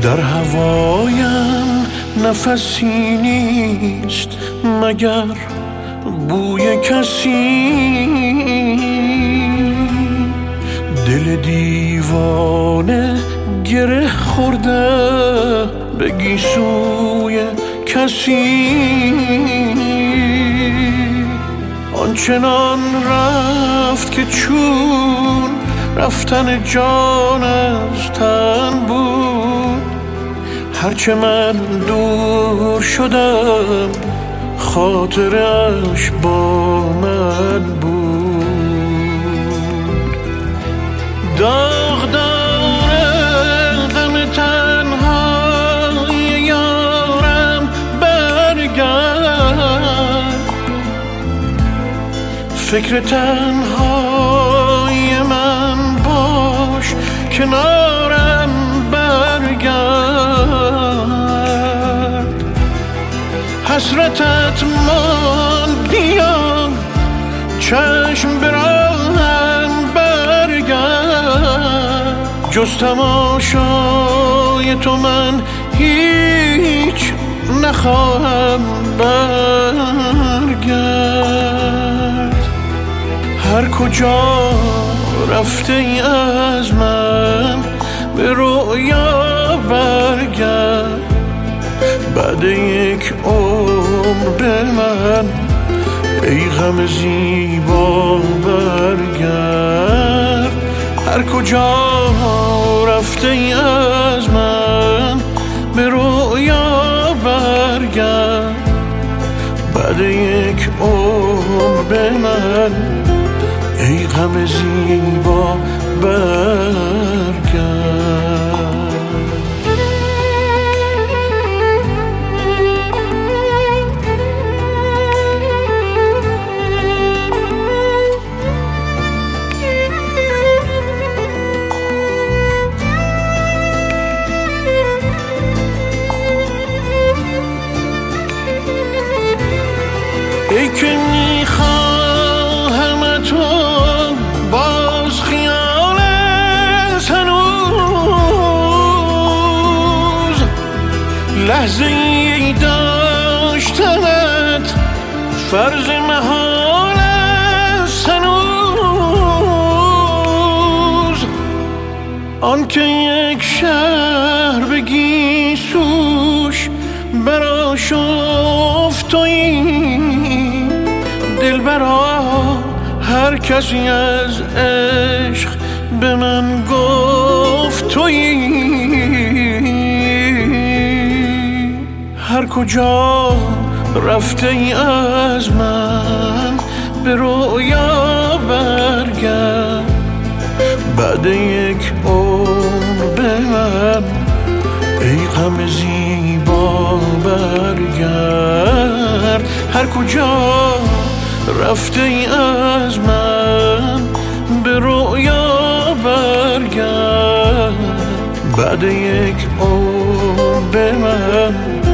در هوایم نفسی نیست مگر بوی کسی، دل دیوانه گره خورده به گیسوی کسی. آنچنان رفت که چون رفتن جان از تن بود، هرچه من دور شدم خاطرش با من بود. داغ داره غم تنهای یارم برگرد، فکر تنهای من باش کنارم برگرد. حسرتت ماند بیا چشم به راهم برگرد، جز تماشای تو من هیچ نخواهم برگرد. هر کجا رفته ای از من به رویا برگرد، بعد یک عمر به من ای غم زیبا برگرد. هر کجا رفته ای از من به رویا برگرد، بعد یک عمر به من ای غم زیبا برگرد. ای که میخواهم تو باز خیال هنوز، لحظه ای داشتنت فرض محال است هنوز. آن که یک شهر به گیسوش برآشفت تویی، دلبرا هر کسی از عشق به من گفت تویی. هر کجا رفته ای از من به رویا برگرد، بعد یک عمر به من ای غم زیبا برگرد. هر کجا رفته ای از من به رویا برگرد، بعد یک عمر به من